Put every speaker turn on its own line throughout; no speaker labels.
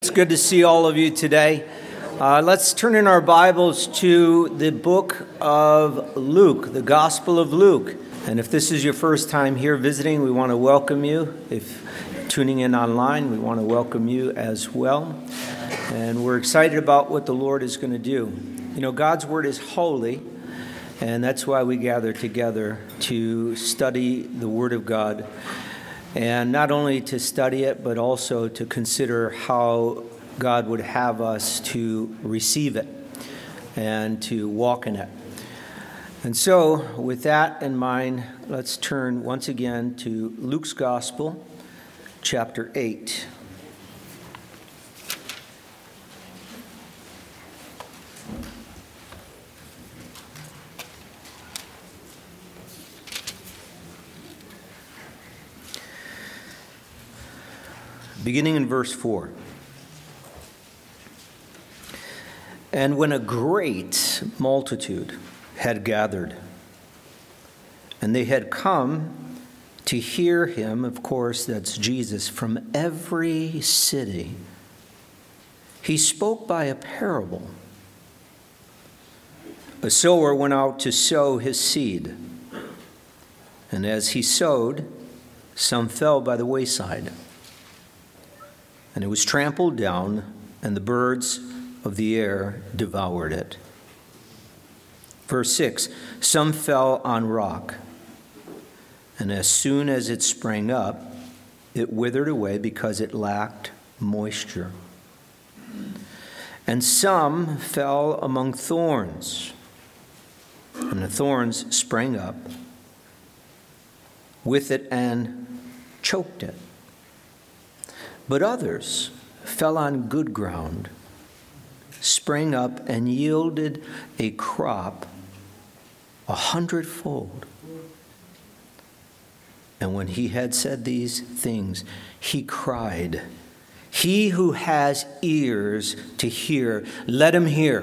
It's good to see all of you today. Let's turn in our Bibles to the book of Luke, the Gospel of Luke. And if this is your first time here visiting, we want to welcome you. If tuning in online, we want to welcome you as well. And we're excited about what the Lord is going to do. You know, God's Word is holy, and that's why we gather together to study the Word of God. And not only to study it, but also to consider how God would have us to receive it and to walk in it. And so, with that in mind, let's turn once again to Luke's Gospel, chapter 8. Beginning in verse 4. And when a great multitude had gathered, and they had come to hear him, of course, that's Jesus, from every city, he spoke by a parable. A sower went out to sow his seed, and as he sowed, some fell by the wayside. And it was trampled down, and the birds of the air devoured it. Verse 6, some fell on rock, and as soon as it sprang up, it withered away because it lacked moisture. And some fell among thorns, and the thorns sprang up with it and choked it. But others fell on good ground, sprang up, and yielded a crop 100-fold. And when he had said these things, he cried, "He who has ears to hear, let him hear."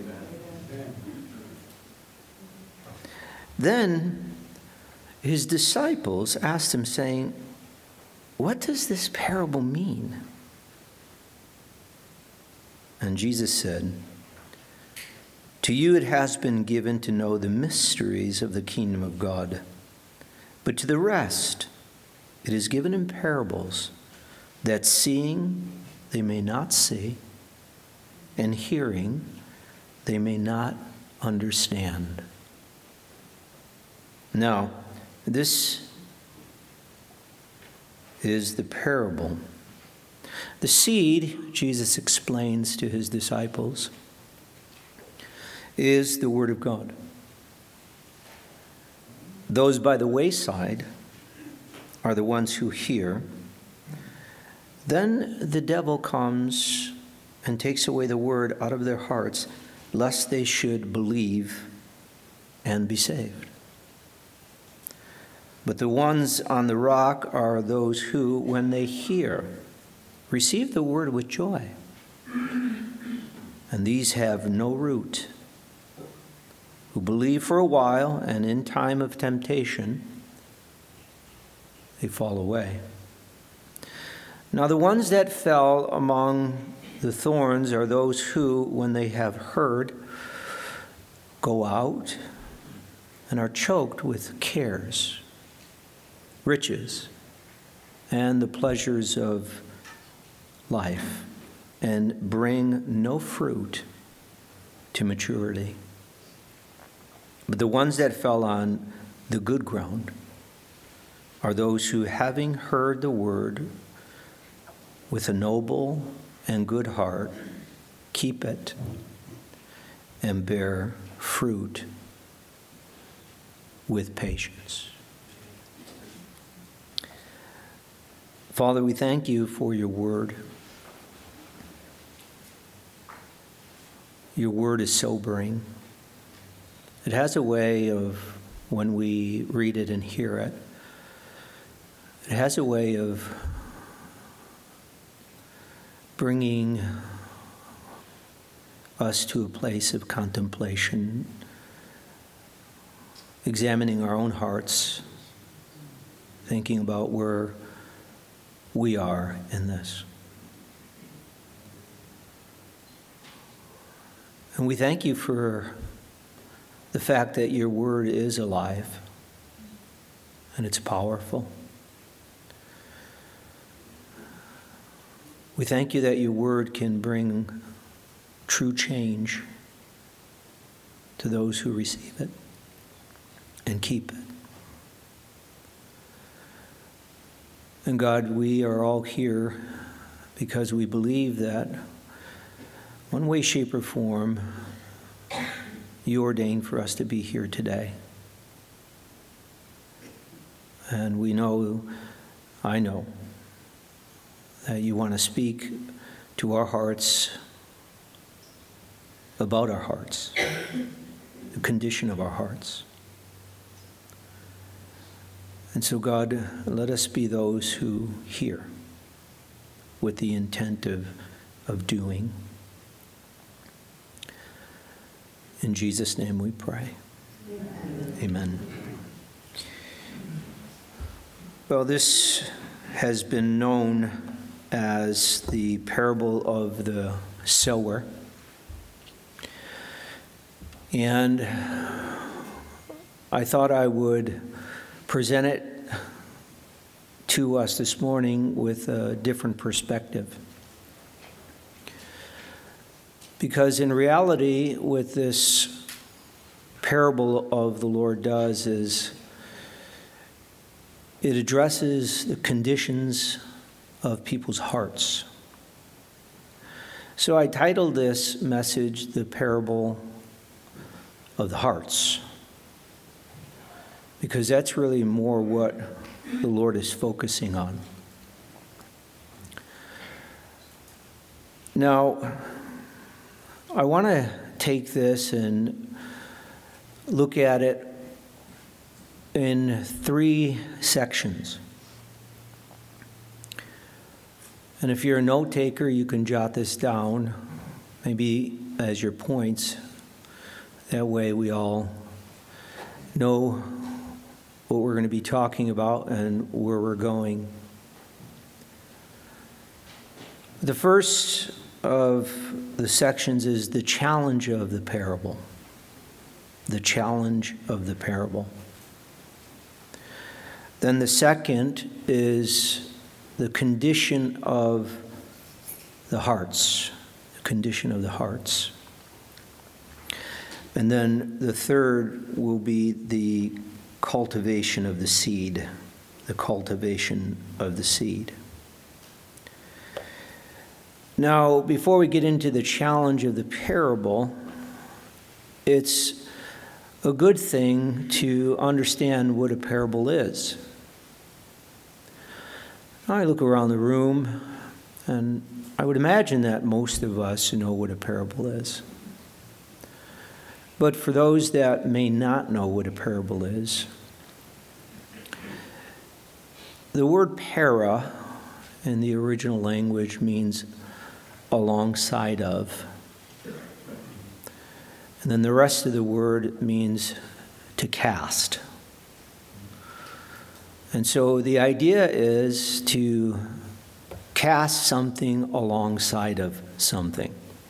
Then his disciples asked him, saying, "What does this parable mean?" And Jesus said, "To you it has been given to know the mysteries of the kingdom of God, but to the rest it is given in parables, that seeing they may not see, and hearing they may not understand." Now, this is the parable. The seed, Jesus explains to his disciples, is the Word of God. Those by the wayside are the ones who hear. Then the devil comes and takes away the Word out of their hearts, lest they should believe and be saved. But the ones on the rock are those who, when they hear, receive the word with joy. And these have no root, who believe for a while, and in time of temptation, they fall away. Now the ones that fell among the thorns are those who, when they have heard, go out and are choked with cares, riches, and the pleasures of life, and bring no fruit to maturity. But the ones that fell on the good ground are those who, having heard the word with a noble and good heart, keep it and bear fruit with patience. Father, we thank you for your word. Your word is sobering. It has a way of, when we read it and hear it, it has a way of bringing us to a place of contemplation, examining our own hearts, thinking about where we are in this. And we thank you for the fact that your word is alive and it's powerful. We thank you that your word can bring true change to those who receive it and keep it. And God, we are all here because we believe that one way, shape, or form, you ordained for us to be here today. And we know, I know, that you want to speak to our hearts about our hearts, the condition of our hearts. And so, God, let us be those who hear with the intent of doing. In Jesus' name we pray. Amen. Amen. Well, this has been known as the parable of the sower. And I thought I would present it to us this morning with a different perspective. Because in reality, what this parable of the Lord does is it addresses the conditions of people's hearts. So I titled this message, The Parable of the Hearts, because that's really more what the Lord is focusing on. Now, I want to take this and look at it in 3 sections. And if you're a note taker, you can jot this down, maybe as your points. That way we all know what we're going to be talking about and where we're going. The first of the sections is the challenge of the parable. The challenge of the parable. Then the second is the condition of the hearts. The condition of the hearts. And then the third will be the cultivation of the seed. The cultivation of the seed. Now, before we get into the challenge of the parable, it's a good thing to understand what a parable is. I look around the room, and I would imagine that most of us know what a parable is. But for those that may not know what a parable is, the word para in the original language means alongside of. And then the rest of the word means to cast. And so the idea is to cast something alongside of something.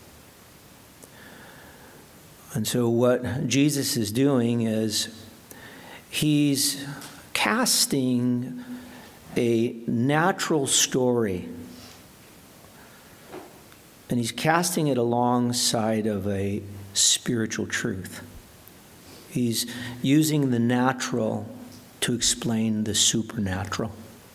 And so what Jesus is doing is he's casting a natural story, and he's casting it alongside of a spiritual truth. He's using the natural to explain the supernatural.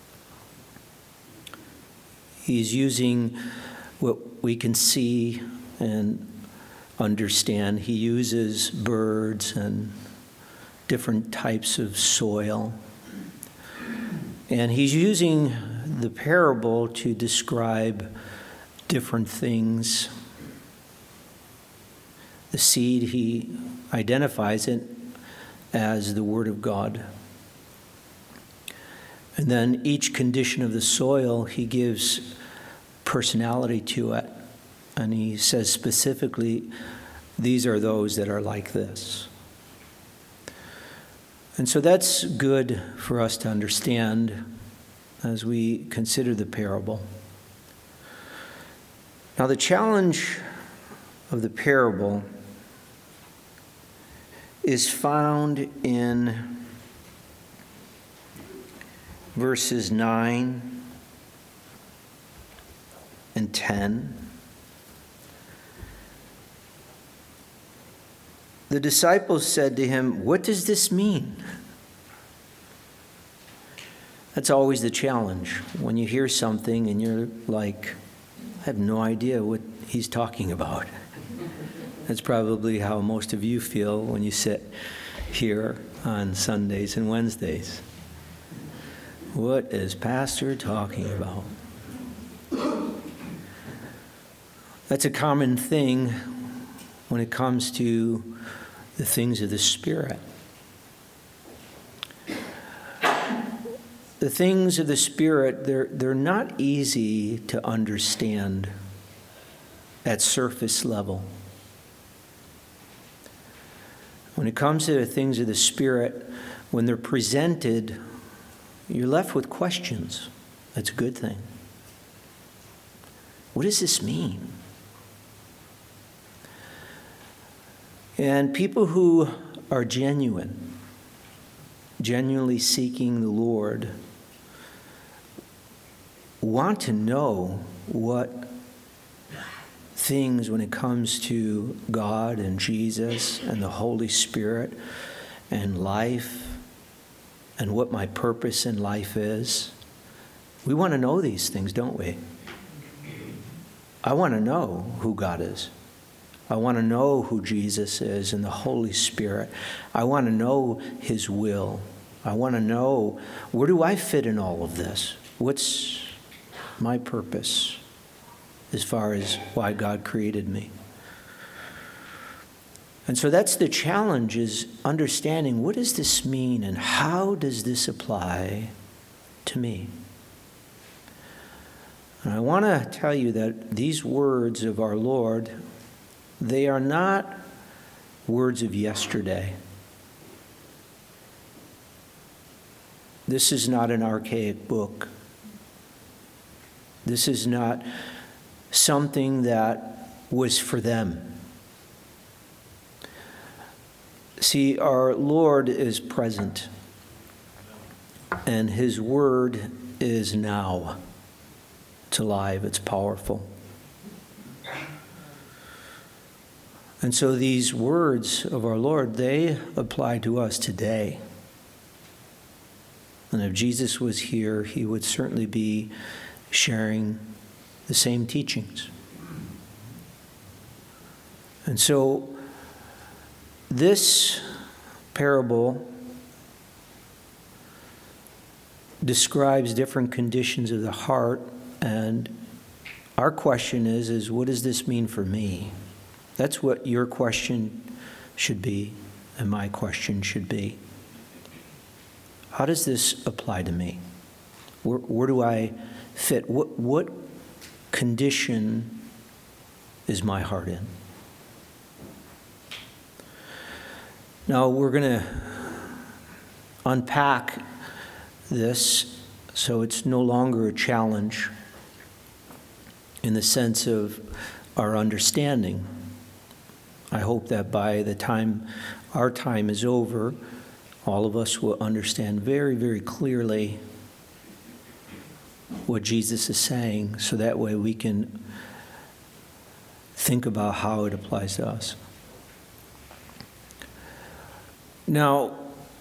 He's using what we can see and understand. He uses birds and different types of soil. And he's using the parable to describe different things. The seed, he identifies it as the Word of God. And then each condition of the soil, he gives personality to it. And he says specifically, these are those that are like this. And so that's good for us to understand as we consider the parable. Now, the challenge of the parable is found in verses 9 and 10. The disciples said to him, "What does this mean?" That's always the challenge. When you hear something and you're like, I have no idea what he's talking about. That's probably how most of you feel when you sit here on Sundays and Wednesdays. What is Pastor talking about? That's a common thing when it comes to the things of the Spirit. The things of the Spirit, they're not easy to understand at surface level. When it comes to the things of the Spirit, when they're presented, you're left with questions. That's a good thing. What does this mean? And people who are genuinely seeking the Lord, want to know what things when it comes to God and Jesus and the Holy Spirit and life and what my purpose in life is. We want to know these things, don't we? I want to know who God is. I want to know who Jesus is and the Holy Spirit. I want to know His will. I want to know, where do I fit in all of this? What's my purpose as far as why God created me? And so that's the challenge, is understanding, what does this mean and how does this apply to me? And I want to tell you that these words of our Lord, they are not words of yesterday. This is not an archaic book. This is not something that was for them. See, our Lord is present, and His word is now. It's alive, it's powerful. And so these words of our Lord, they apply to us today. And if Jesus was here, He would certainly be sharing the same teachings. And so this parable describes different conditions of the heart, and our question is what does this mean for me? That's what your question should be, and my question should be. How does this apply to me? Where do I fit? What condition is my heart in? Now, we're going to unpack this so it's no longer a challenge in the sense of our understanding. I hope that by the time our time is over, all of us will understand very, very clearly what Jesus is saying, so that way we can think about how it applies to us. Now,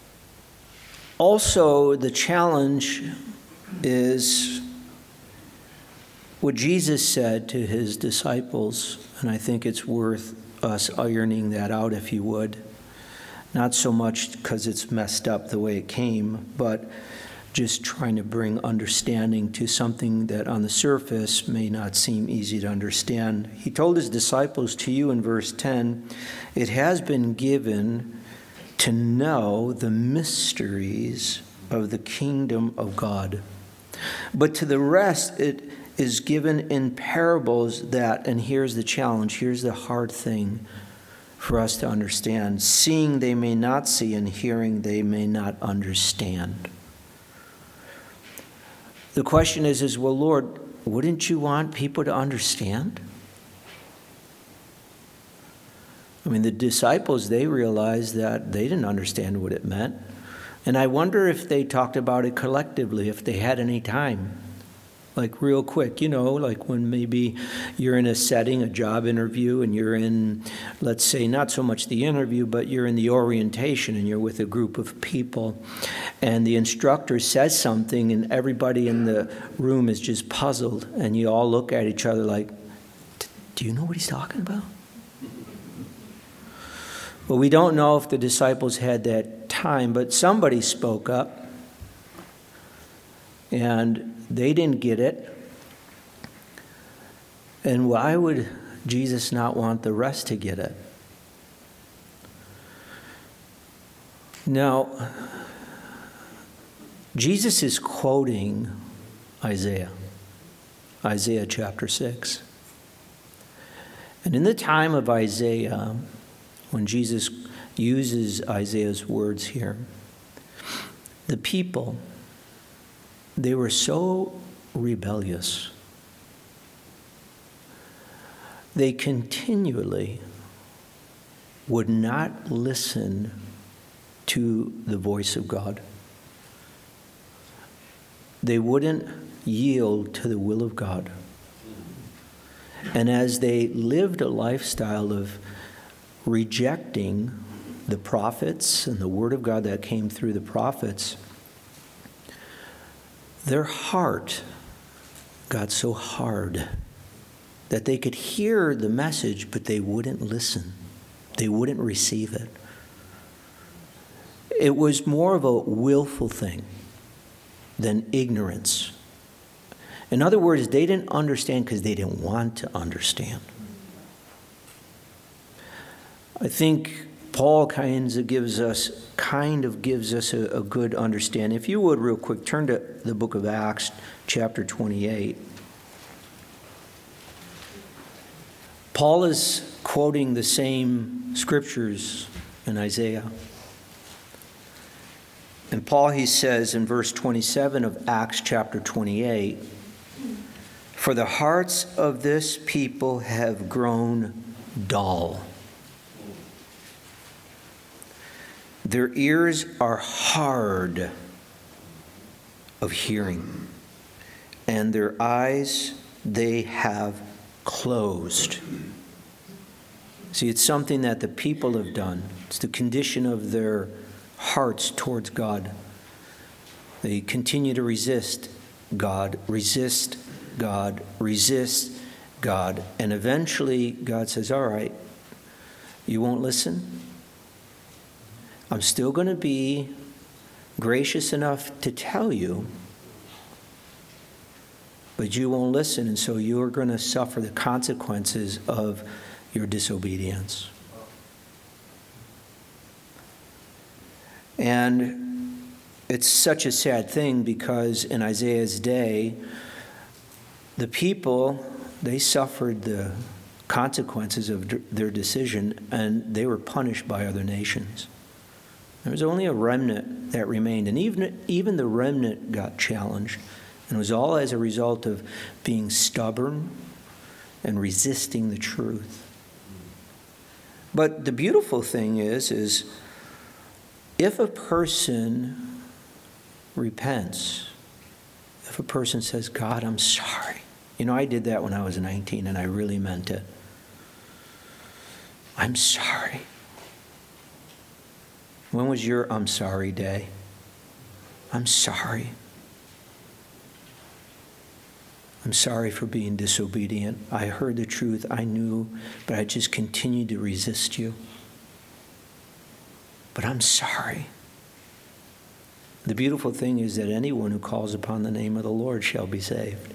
also the challenge is what Jesus said to His disciples, and I think it's worth us ironing that out, if you would. Not so much because it's messed up the way it came, but just trying to bring understanding to something that on the surface may not seem easy to understand. He told His disciples, to you in verse 10, it has been given to know the mysteries of the kingdom of God. But to the rest it is given in parables that, and here's the challenge, here's the hard thing for us to understand, seeing they may not see and hearing they may not understand. The question is, well, Lord, wouldn't you want people to understand? I mean, the disciples, they realized that they didn't understand what it meant. And I wonder if they talked about it collectively, if they had any time. Like real quick, like when maybe you're in a setting, a job interview, and you're in, let's say, not so much the interview, but you're in the orientation and you're with a group of people. And the instructor says something and everybody in the room is just puzzled. And you all look at each other like, do you know what he's talking about? Well, we don't know if the disciples had that time, but somebody spoke up. And they didn't get it. And why would Jesus not want the rest to get it? Now, Jesus is quoting Isaiah chapter 6. And in the time of Isaiah, when Jesus uses Isaiah's words here, the people, they were so rebellious. They continually would not listen to the voice of God. They wouldn't yield to the will of God. And as they lived a lifestyle of rejecting the prophets and the word of God that came through the prophets, their heart got so hard that they could hear the message, but they wouldn't listen. They wouldn't receive it. It was more of a willful thing than ignorance. In other words, they didn't understand because they didn't want to understand. I think Paul kind of gives us a good understanding. If you would, real quick, turn to the book of Acts, chapter 28. Paul is quoting the same scriptures in Isaiah. And Paul, he says in verse 27 of Acts chapter 28, "For the hearts of this people have grown dull. Their ears are hard of hearing, and their eyes they have closed." See, it's something that the people have done. It's the condition of their hearts towards God. They continue to resist God, resist God, resist God. And eventually God says, all right, you won't listen? I'm still going to be gracious enough to tell you, but you won't listen, and so you're going to suffer the consequences of your disobedience. And it's such a sad thing because in Isaiah's day, the people, they suffered the consequences of their decision, and they were punished by other nations. There was only a remnant that remained, and even the remnant got challenged. And it was all as a result of being stubborn and resisting the truth. But the beautiful thing is if a person repents, if a person says, God, I'm sorry. I did that when I was 19, and I really meant it. I'm sorry. When was your I'm sorry day? I'm sorry. I'm sorry for being disobedient. I heard the truth. I knew, but I just continued to resist you. But I'm sorry. The beautiful thing is that anyone who calls upon the name of the Lord shall be saved.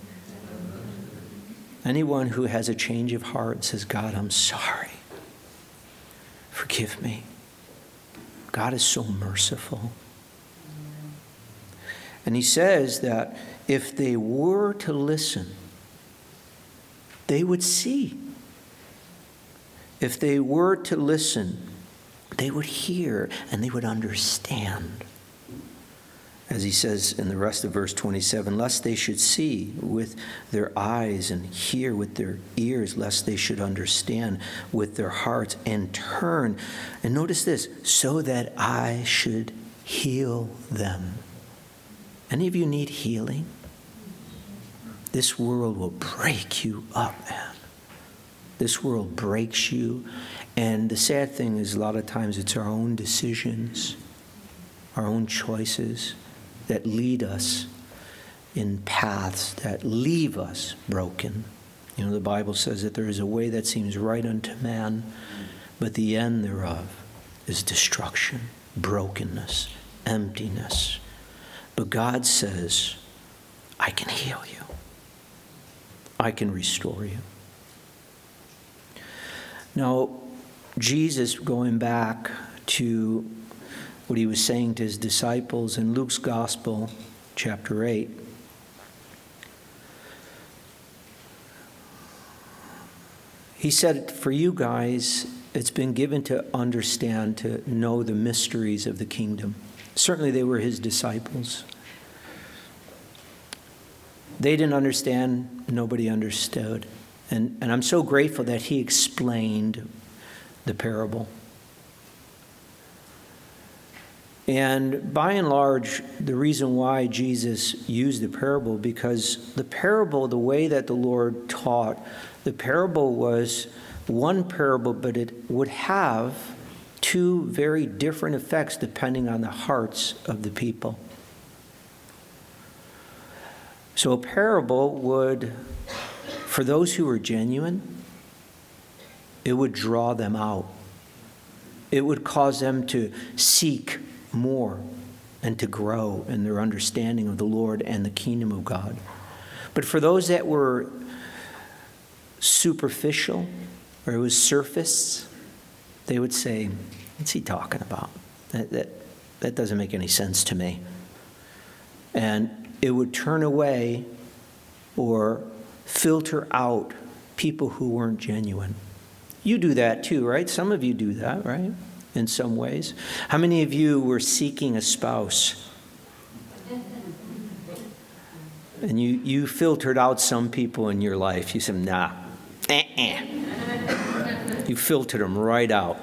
Anyone who has a change of heart says, God, I'm sorry. Forgive me. God is so merciful. And he says that if they were to listen, they would see. If they were to listen, they would hear and they would understand. as he says in the rest of verse 27, lest they should see with their eyes and hear with their ears, lest they should understand with their hearts and turn. And notice this, so that I should heal them. Any of you need healing? This world will break you up, man. This world breaks you. And the sad thing is, a lot of times it's our own decisions, our own choices that lead us in paths that leave us broken. You know, the Bible says that there is a way that seems right unto man, but the end thereof is destruction, brokenness, emptiness. But God says, I can heal you. I can restore you. Now, Jesus, going back to what he was saying to his disciples in Luke's Gospel, chapter 8, he said, for you guys, it's been given to understand, to know the mysteries of the kingdom. Certainly they were his disciples. They didn't understand, nobody understood. And I'm so grateful that he explained the parable. And by and large, the reason why Jesus used the parable, because the parable, the way that the Lord taught, the parable was one parable, but it would have two very different effects depending on the hearts of the people. So a parable would, for those who were genuine, it would draw them out. It would cause them to seek more and to grow in their understanding of the Lord and the kingdom of God. But for those that were superficial, or it was surface, they would say, what's he talking about? That doesn't make any sense to me. And it would turn away or filter out people who weren't genuine. You do that too, right? Some of you do that, right? In some ways. How many of you were seeking a spouse? And you filtered out some people in your life. You said, nah. You filtered them right out.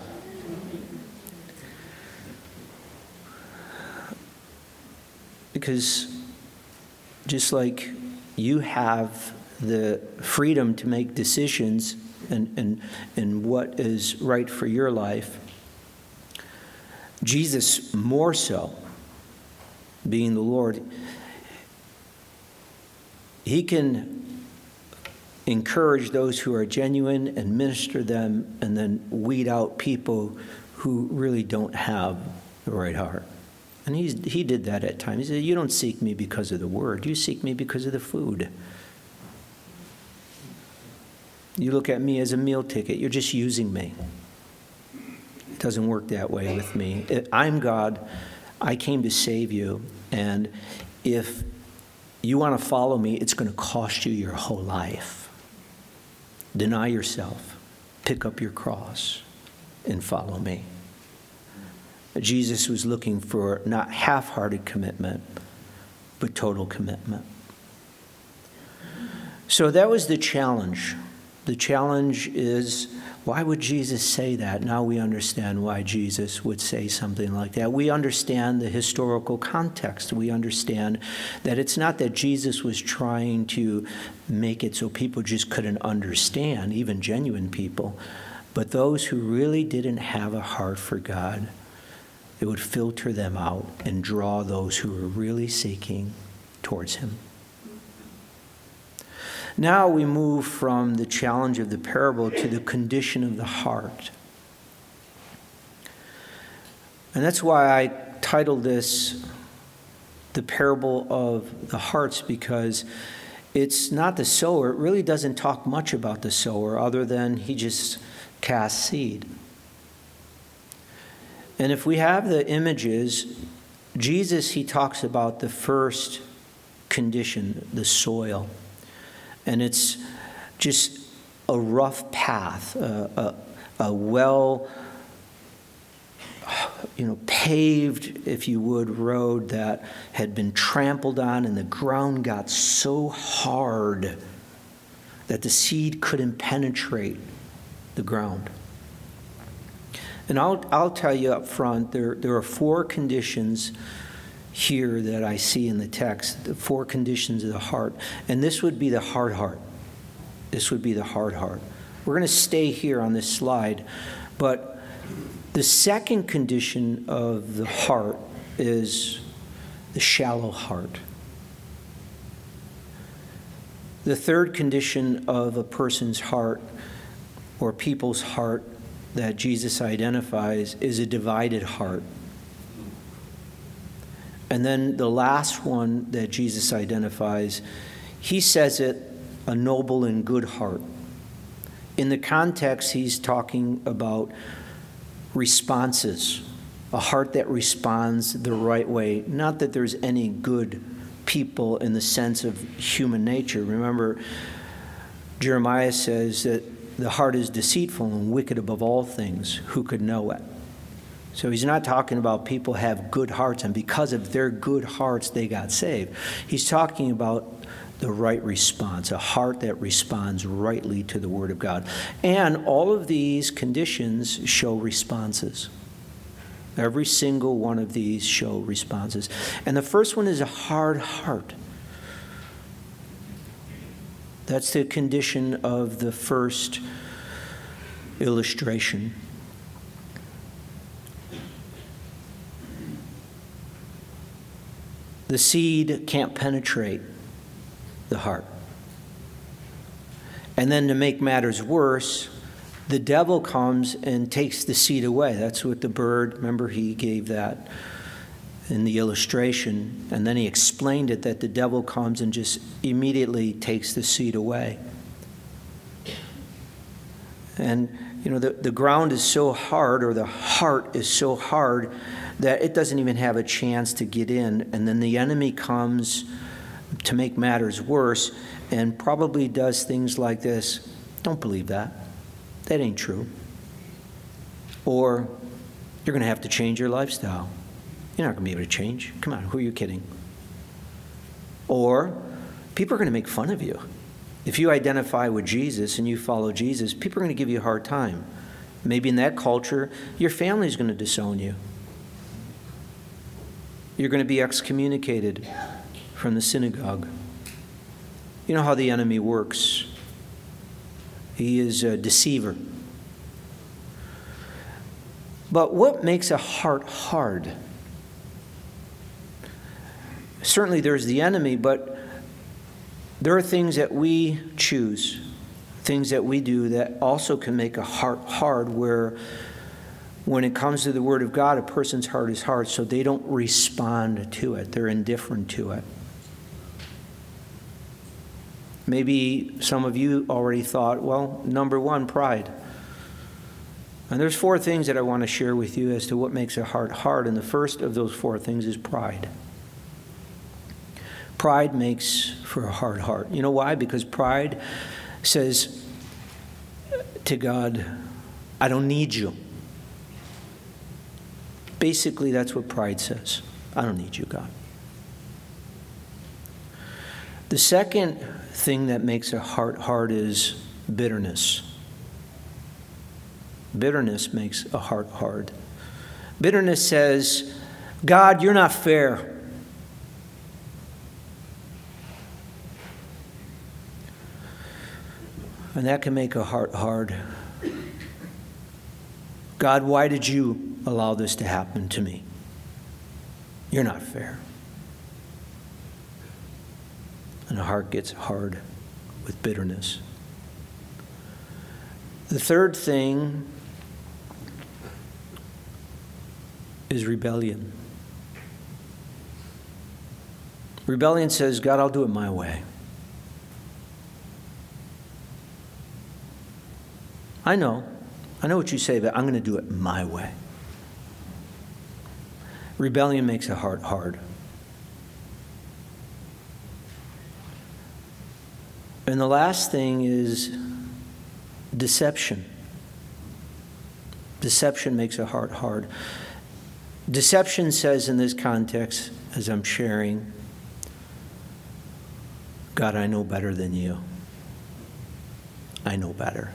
Because just like you have the freedom to make decisions and what is right for your life, Jesus more so, being the Lord, he can encourage those who are genuine and minister them and then weed out people who really don't have the right heart. And he did that at times. He said, you don't seek me because of the word. You seek me because of the food. You look at me as a meal ticket. You're just using me. It doesn't work that way with me. I'm God. I came to save you. And if you want to follow me, it's going to cost you your whole life. Deny yourself. Pick up your cross and follow me. Jesus was looking for not half-hearted commitment, but total commitment. So that was the challenge. The challenge is, why would Jesus say that? Now we understand why Jesus would say something like that. We understand the historical context. We understand that it's not that Jesus was trying to make it so people just couldn't understand, even genuine people, but those who really didn't have a heart for God. It would filter them out and draw those who were really seeking towards him. Now we move from the challenge of the parable to the condition of the heart. And that's why I titled this The Parable of the Hearts, because it's not the sower. It really doesn't talk much about the sower other than he just casts seed. And if we have the images, Jesus, he talks about the first condition, the soil. And it's just a rough path, a well, paved, if you would, road that had been trampled on, and the ground got so hard that the seed couldn't penetrate the ground. And I'll tell you up front, there are 4 conditions here that I see in the text, the 4 conditions of the heart. And this would be the hard heart. This would be the hard heart. We're going to stay here on this slide, but the second condition of the heart is the shallow heart. The third condition of a person's heart or people's heart that Jesus identifies is a divided heart. And then the last one that Jesus identifies, he says it, a noble and good heart. In the context, he's talking about responses, a heart that responds the right way. Not that there's any good people in the sense of human nature. Remember, Jeremiah says that the heart is deceitful and wicked above all things. Who could know it? So he's not talking about people have good hearts, and because of their good hearts, they got saved. He's talking about the right response, a heart that responds rightly to the Word of God. And all of these conditions show responses. Every single one of these show responses. And the first one is a hard heart. That's the condition of the first illustration. The seed can't penetrate the heart. And then to make matters worse, the devil comes and takes the seed away. That's what the bird, remember he gave that in the illustration, and then he explained it that the devil comes and just immediately takes the seed away. And the ground is so hard, or the heart is so hard, that it doesn't even have a chance to get in. And then the enemy comes to make matters worse and probably does things like this. Don't believe that. That ain't true. Or you're going to have to change your lifestyle. You're not going to be able to change. Come on, who are you kidding? Or people are going to make fun of you. If you identify with Jesus and you follow Jesus, people are going to give you a hard time. Maybe in that culture, your family is going to disown you. You're going to be excommunicated from the synagogue. You know how the enemy works. He is a deceiver. But what makes a heart hard? Certainly there's the enemy, but there are things that we choose, things that we do that also can make a heart hard, where when it comes to the Word of God, a person's heart is hard, so they don't respond to it. They're indifferent to it. Maybe some of you already thought, well, number one, pride. And there's 4 things that I want to share with you as to what makes a heart hard, and the first of those 4 things is pride. Pride makes for a hard heart. You know why? Because pride says to God, I don't need you. Basically, that's what pride says. I don't need you, God. The second thing that makes a heart hard is bitterness. Bitterness makes a heart hard. Bitterness says, God, you're not fair. And that can make a heart hard. God, why did you allow this to happen to me? You're not fair. And the heart gets hard with bitterness. The third thing is rebellion. Rebellion says, God, I'll do it my way. I know what you say, but I'm going to do it my way. Rebellion makes a heart hard. And the last thing is deception. Deception makes a heart hard. Deception says in this context, as I'm sharing, God, I know better than you. I know better.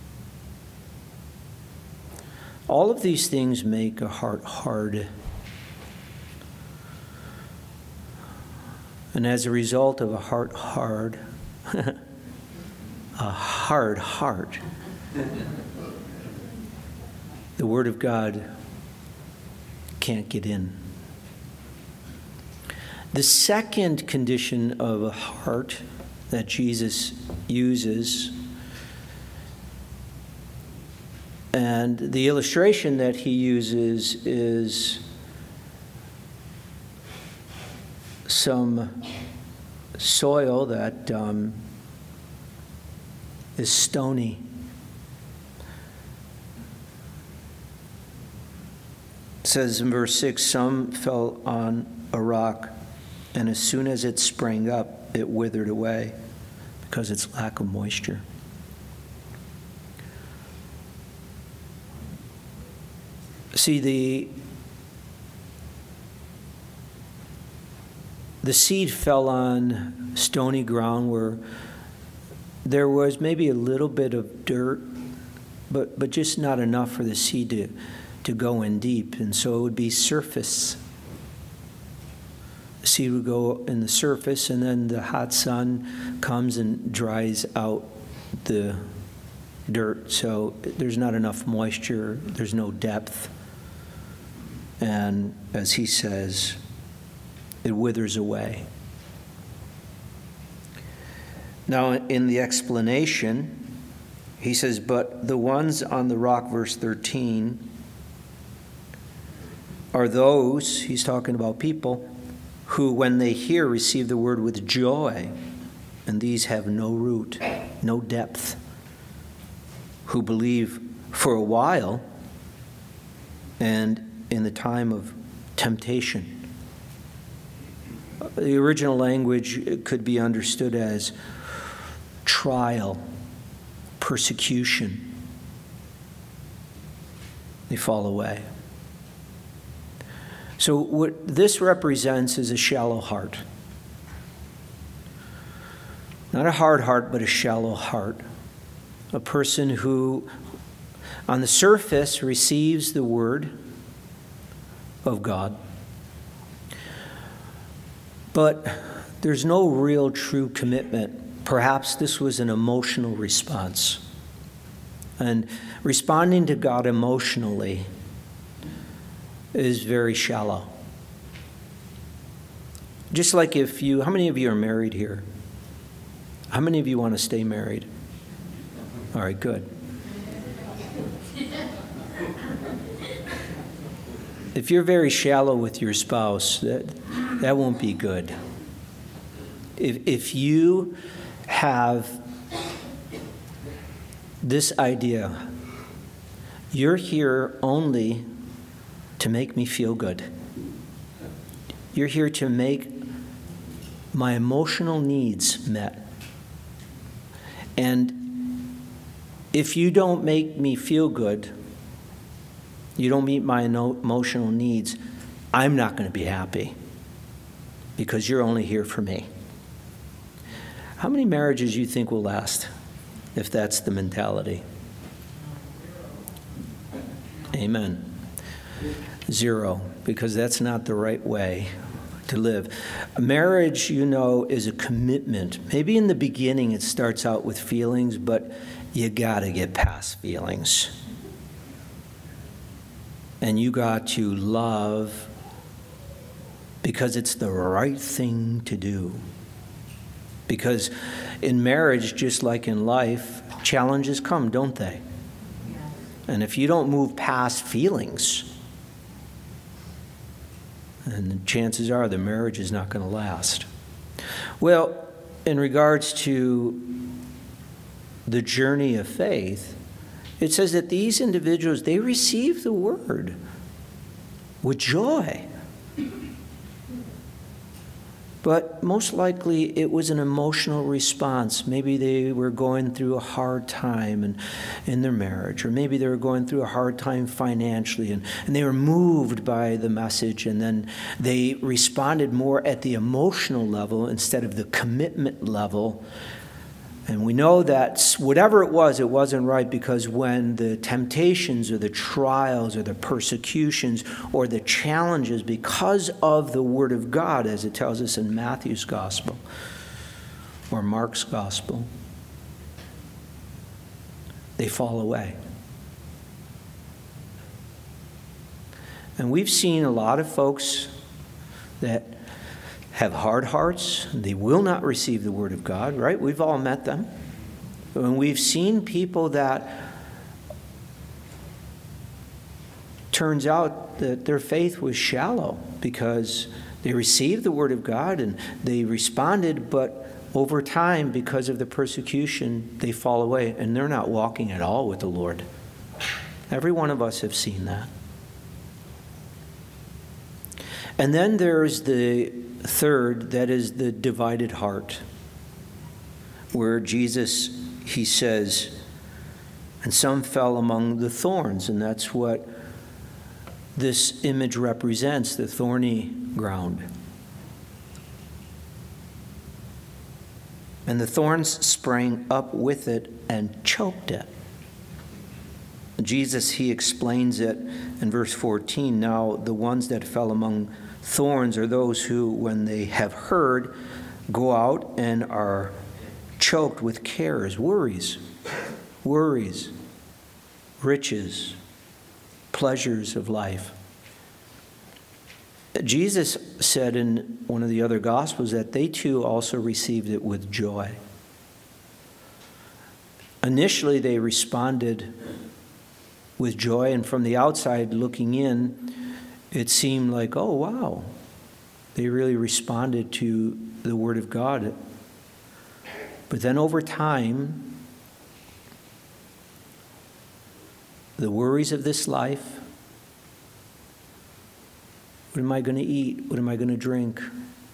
All of these things make a heart hard. And as a result of a heart hard, a hard heart, the Word of God can't get in. The second condition of a heart that Jesus uses, and the illustration that he uses is some soil that is stony. It says in verse 6, some fell on a rock, and as soon as it sprang up, it withered away because of its lack of moisture. See, the seed fell on stony ground where there was maybe a little bit of dirt, but just not enough for the seed to go in deep. And so it would be surface. The seed would go in the surface, and then the hot sun comes and dries out the dirt. So there's not enough moisture, there's no depth. And as he says, it withers away. Now, in the explanation, he says, but the ones on the rock, verse 13, are those, he's talking about people, who, when they hear, receive the word with joy, and these have no root, no depth, who believe for a while and in the time of temptation. The original language could be understood as trial, persecution. They fall away. So what this represents is a shallow heart. Not a hard heart, but a shallow heart. A person who, on the surface, receives the word of God, but there's no real true commitment. Perhaps this was an emotional response. And responding to God emotionally is very shallow. Just like how many of you are married here? How many of you want to stay married? All right, good. If you're very shallow with your spouse, that won't be good. If you have this idea, you're here only to make me feel good. You're here to make my emotional needs met. And if you don't make me feel good, you don't meet my emotional needs, I'm not going to be happy because you're only here for me. How many marriages you think will last if that's the mentality? Amen. 0, because that's not the right way to live. A marriage, is a commitment. Maybe in the beginning it starts out with feelings, but you got to get past feelings. And you got to love because it's the right thing to do. Because in marriage, just like in life, challenges come, don't they? And if you don't move past feelings, then the chances are the marriage is not going to last. Well, in regards to the journey of faith, it says that these individuals, they receive the word with joy. But most likely it was an emotional response. Maybe they were going through a hard time in their marriage, or maybe they were going through a hard time financially, and they were moved by the message, and then they responded more at the emotional level instead of the commitment level. And we know that whatever it wasn't right, because when the temptations or the trials or the persecutions or the challenges, because of the Word of God, as it tells us in Matthew's Gospel or Mark's Gospel, they fall away. And we've seen a lot of folks that have hard hearts. They will not receive the Word of God, right? We've all met them. And we've seen people that turns out that their faith was shallow because they received the Word of God and they responded, but over time, because of the persecution, they fall away and they're not walking at all with the Lord. Every one of us have seen that. And then there's the third, that is the divided heart, where Jesus, he says, and some fell among the thorns, and that's what this image represents, the thorny ground. And the thorns sprang up with it and choked it. Jesus, he explains it in verse 14. Now, the ones that fell among thorns are those who, when they have heard, go out and are choked with cares, worries, riches, pleasures of life. Jesus said in one of the other Gospels that they too also received it with joy. Initially, they responded with joy, and from the outside looking in, it seemed like, oh, wow, they really responded to the Word of God. But then over time, the worries of this life, what am I going to eat? What am I going to drink?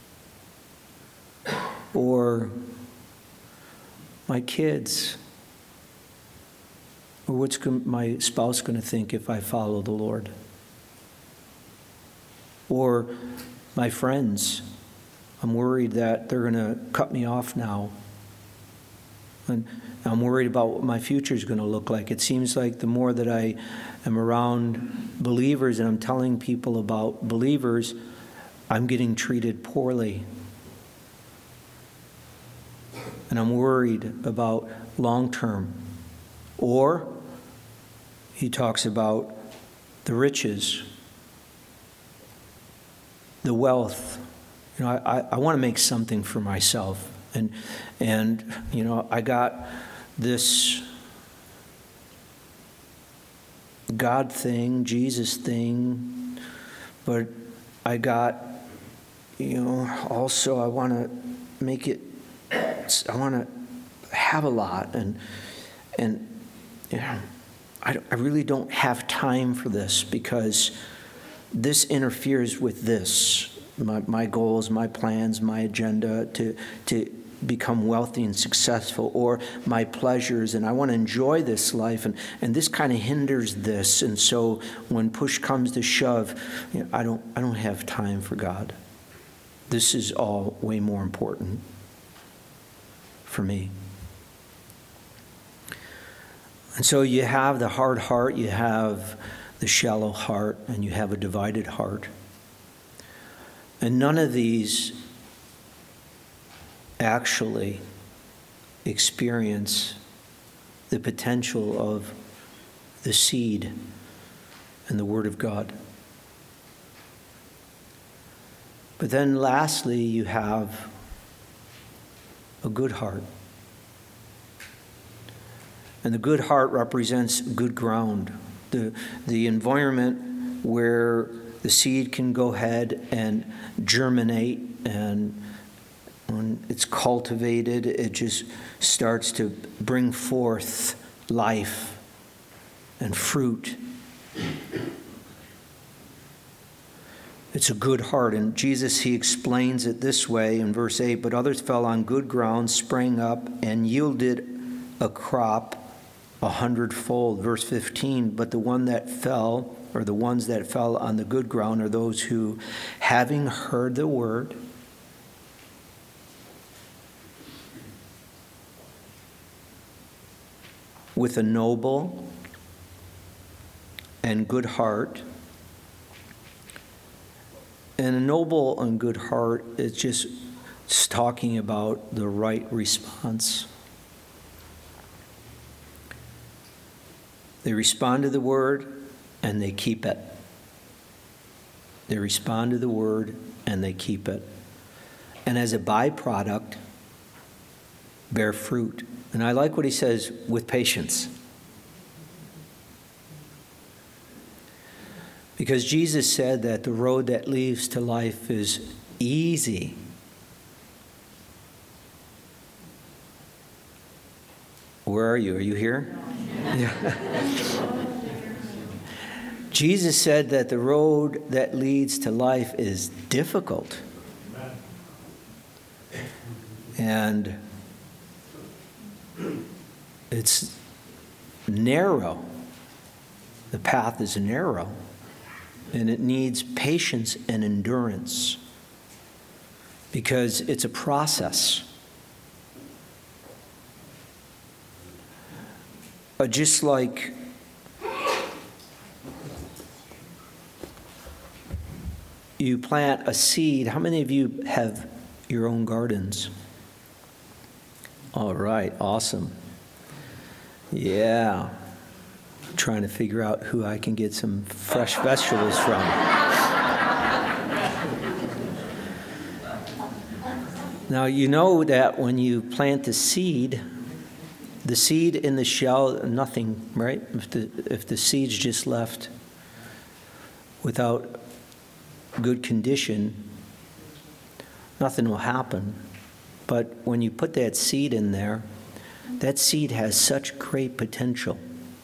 Or my kids? Or what's my spouse going to think if I follow the Lord? Or my friends, I'm worried that they're going to cut me off now. And I'm worried about what my future is going to look like. It seems like the more that I am around believers and I'm telling people about believers, I'm getting treated poorly. And I'm worried about long term. Or he talks about the riches, the wealth. You know, I want to make something for myself. And you know, I got this God thing, Jesus thing, but I got, you know, also I want to make it, I want to have a lot, and you know, I really don't have time for this because this interferes with this, my goals, my plans, my agenda to become wealthy and successful, or my pleasures, and I want to enjoy this life, and this kind of hinders this. And so when push comes to shove, you know, I don't have time for God. This is all way more important for me. And so you have the hard heart, you have the shallow heart, and you have a divided heart. And none of these actually experience the potential of the seed and the Word of God. But then lastly, you have a good heart. And the good heart represents good ground, the environment where the seed can go ahead and germinate, and when it's cultivated, it just starts to bring forth life and fruit. It's a good heart. And Jesus, he explains it this way in verse 8, but others fell on good ground, sprang up, and yielded a crop 100-fold. Verse 15, but the ones that fell on the good ground are those who, having heard the word, with a noble and good heart. And a noble and good heart is just talking about the right response. They respond to the word and they keep it. They respond to the word and they keep it. And as a byproduct, bear fruit. And I like what he says, with patience. Because Jesus said that the road that leads to life is easy. Where are you? Are you here? Yeah. Jesus said that the road that leads to life is difficult. And it's narrow. The path is narrow. And it needs patience and endurance because it's a process. Just like you plant a seed, how many of you have your own gardens? All right, awesome. Yeah. Trying to figure out who I can get some fresh vegetables from. Now, you know that when you plant the seed in the shell, nothing, right? If the seed's just left without good condition, nothing will happen. But when you put that seed in there, that seed has such great potential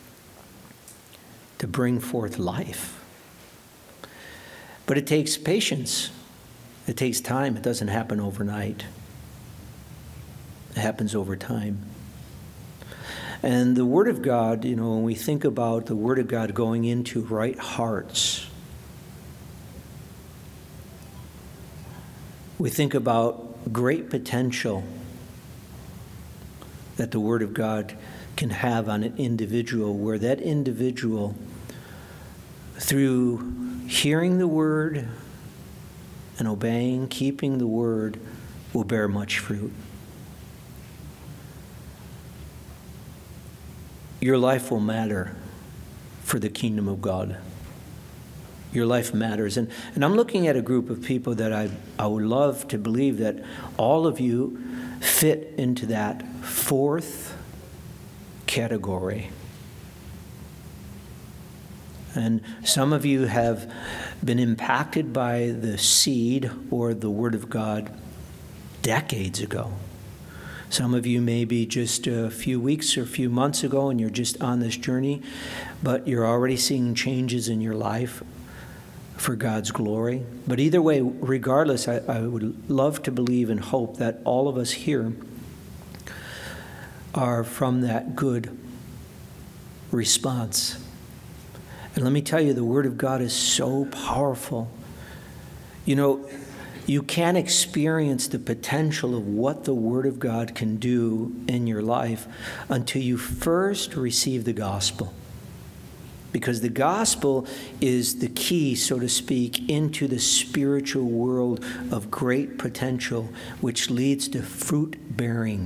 to bring forth life. But it takes patience. It takes time. It doesn't happen overnight. It happens over time. And the Word of God, when we think about the Word of God going into right hearts, we think about great potential that the Word of God can have on an individual, where that individual, through hearing the word and obeying, keeping the word, will bear much fruit. Your life will matter for the kingdom of God. Your life matters. And I'm looking at a group of people that I would love to believe that all of you fit into that fourth category. And some of you have been impacted by the seed or the Word of God decades ago. Some of you maybe just a few weeks or a few months ago, and you're just on this journey, but you're already seeing changes in your life for God's glory. But either way, regardless, I would love to believe and hope that all of us here are from that good response. And let me tell you, the Word of God is so powerful. You can't experience the potential of what the Word of God can do in your life until you first receive the gospel. Because the gospel is the key, so to speak, into the spiritual world of great potential, which leads to fruit bearing.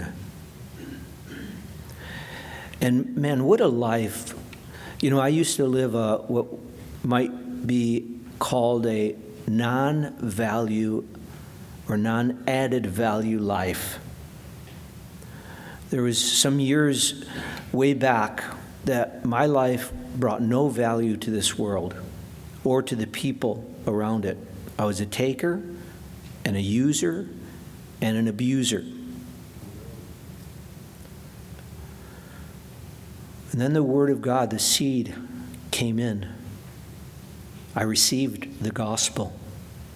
And man, what a life. I used to live what might be called a non-value or non-added value life. There was some years way back that my life brought no value to this world or to the people around it. I was a taker and a user and an abuser. And then the Word of God, the seed, came in. I received the gospel.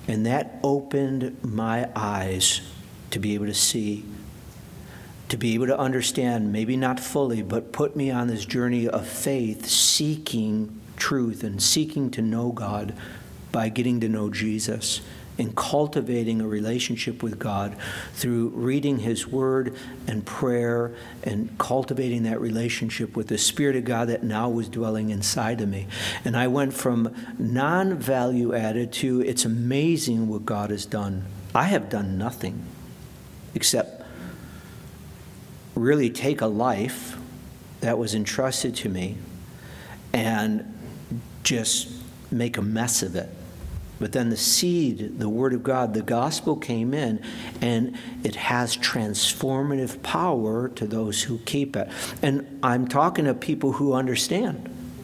And that opened my eyes to be able to see, to be able to understand, maybe not fully, but put me on this journey of faith, seeking truth and seeking to know God by getting to know Jesus and cultivating a relationship with God through reading His Word and prayer and cultivating that relationship with the Spirit of God that now was dwelling inside of me. And I went from non-value added to, it's amazing what God has done. I have done nothing except really take a life that was entrusted to me and just make a mess of it. But then the seed, the Word of God, the gospel came in, and it has transformative power to those who keep it. And I'm talking to people who understand.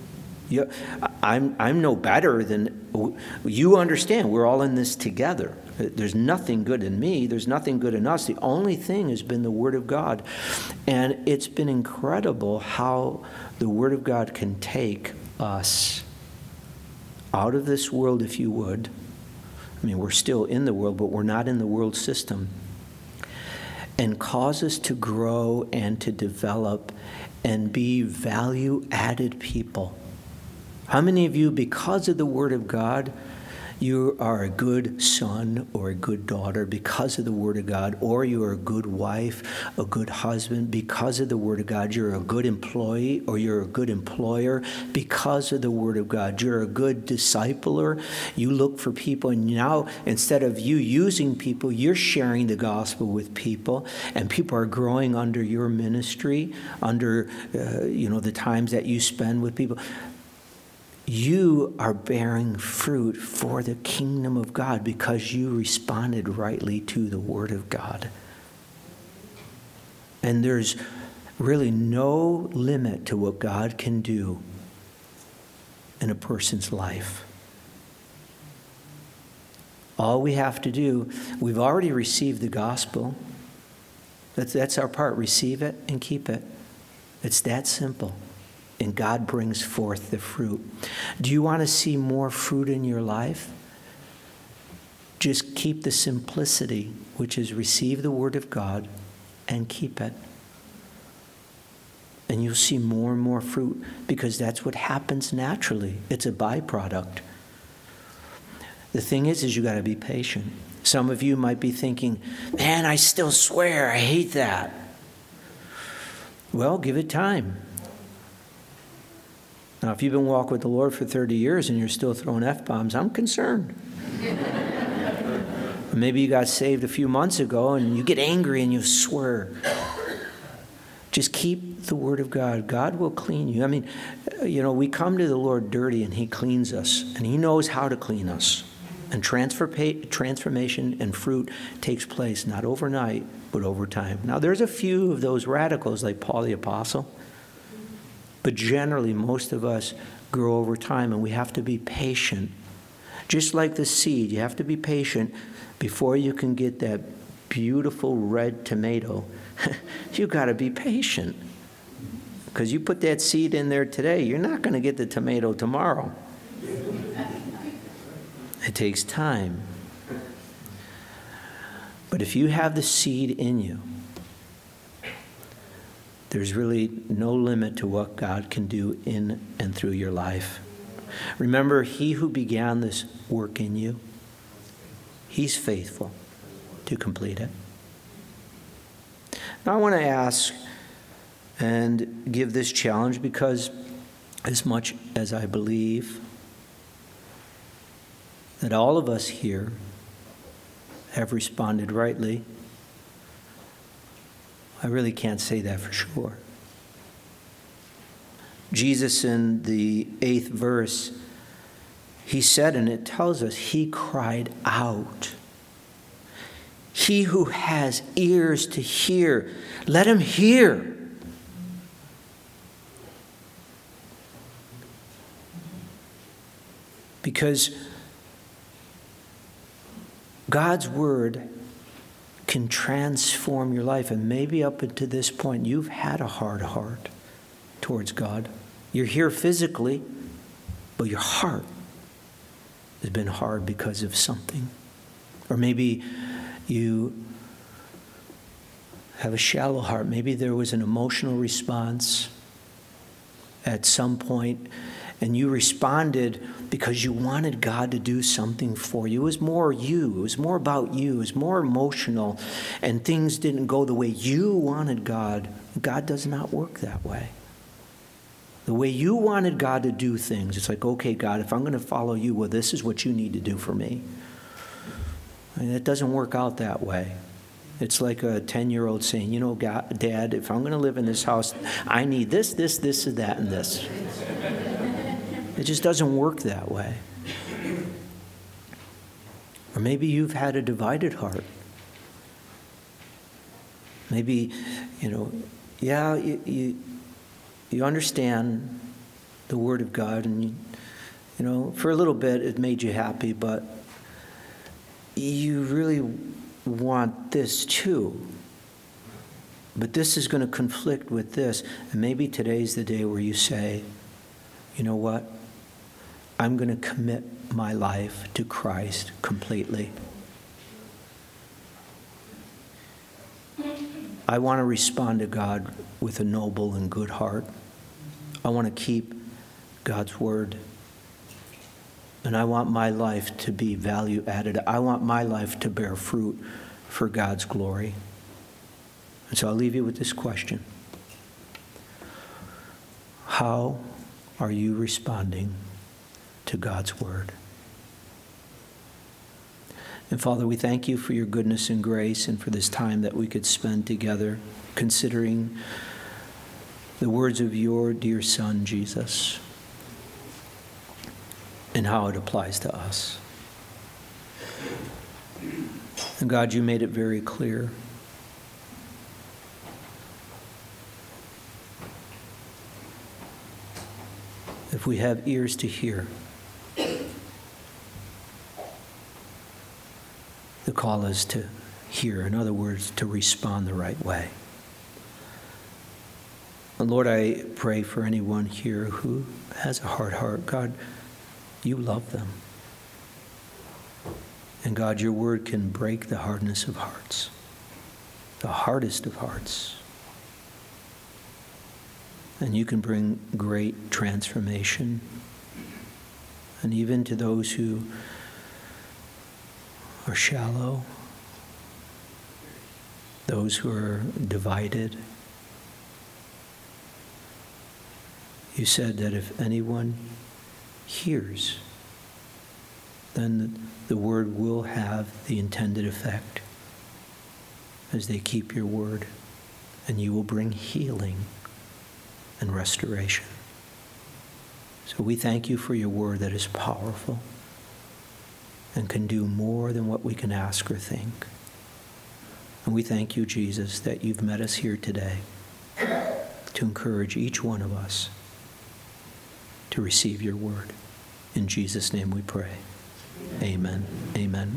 I'm no better than you. Understand, we're all in this together. There's nothing good in me. There's nothing good in us. The only thing has been the Word of God. And it's been incredible how the Word of God can take us out of this world, if you would. I mean, we're still in the world, but we're not in the world system. And cause us to grow and to develop and be value-added people. How many of you, because of the Word of God, you are a good son or a good daughter because of the Word of God, or you are a good wife, a good husband because of the Word of God. You're a good employee or you're a good employer because of the Word of God. You're a good discipler. You look for people, and now instead of you using people, you're sharing the gospel with people, and people are growing under your ministry, under the times that you spend with people. You are bearing fruit for the kingdom of God because you responded rightly to the Word of God. And there's really no limit to what God can do in a person's life. All we have to do, we've already received the gospel. That's our part. Receive it and keep it. It's that simple. And God brings forth the fruit. Do you want to see more fruit in your life? Just keep the simplicity, which is receive the Word of God and keep it. And you'll see more and more fruit because that's what happens naturally. It's a byproduct. The thing is you got to be patient. Some of you might be thinking, man, I still swear, I hate that. Well, give it time. Now, if you've been walking with the Lord for 30 years and you're still throwing F-bombs, I'm concerned. Maybe you got saved a few months ago and you get angry and you swear. Just keep the Word of God. God will clean you. I mean, we come to the Lord dirty and He cleans us. And He knows how to clean us. And transformation and fruit takes place not overnight, but over time. Now, there's a few of those radicals like Paul the Apostle. But generally, most of us grow over time, and we have to be patient. Just like the seed, you have to be patient before you can get that beautiful red tomato. You've got to be patient. Because you put that seed in there today, you're not going to get the tomato tomorrow. It takes time. But if you have the seed in you, there's really no limit to what God can do in and through your life. Remember, He who began this work in you, He's faithful to complete it. Now I want to ask and give this challenge because as much as I believe that all of us here have responded rightly, I really can't say that for sure. Jesus, in the 8th verse, He said, and it tells us, He cried out. He who has ears to hear, let him hear. Because God's Word can transform your life. And maybe up until this point, you've had a hard heart towards God. You're here physically, but your heart has been hard because of something. Or maybe you have a shallow heart. Maybe there was an emotional response at some point, and you responded because you wanted God to do something for you. It was more you. It was more about you. It was more emotional, and things didn't go the way you wanted God. God does not work that way. The way you wanted God to do things, it's like, okay, God, if I'm going to follow you, well, this is what you need to do for me. And it doesn't work out that way. It's like a 10-year-old saying, you know, God, Dad, if I'm going to live in this house, I need this, and that, and this. It just doesn't work that way. Or maybe you've had a divided heart. Maybe, you understand the Word of God, and for a little bit it made you happy, but you really want this too. But this is going to conflict with this. And maybe today's the day where you say, you know what? I'm going to commit my life to Christ completely. I want to respond to God with a noble and good heart. I want to keep God's word. And I want my life to be value added. I want my life to bear fruit for God's glory. And so I'll leave you with this question. How are you responding to God's word? And Father, we thank you for your goodness and grace and for this time that we could spend together considering the words of your dear Son, Jesus, and how it applies to us. And God, you made it very clear. If we have ears to hear, the call is to hear. In other words, to respond the right way. And Lord, I pray for anyone here who has a hard heart. God, you love them. And God, your word can break the hardness of hearts, the hardest of hearts. And you can bring great transformation. And even to those who are shallow, those who are divided. You said that if anyone hears, then the word will have the intended effect as they keep your word, and you will bring healing and restoration. So we thank you for your word that is powerful and can do more than what we can ask or think. And we thank you, Jesus, that you've met us here today to encourage each one of us to receive your word. In Jesus' name we pray. Amen. Amen.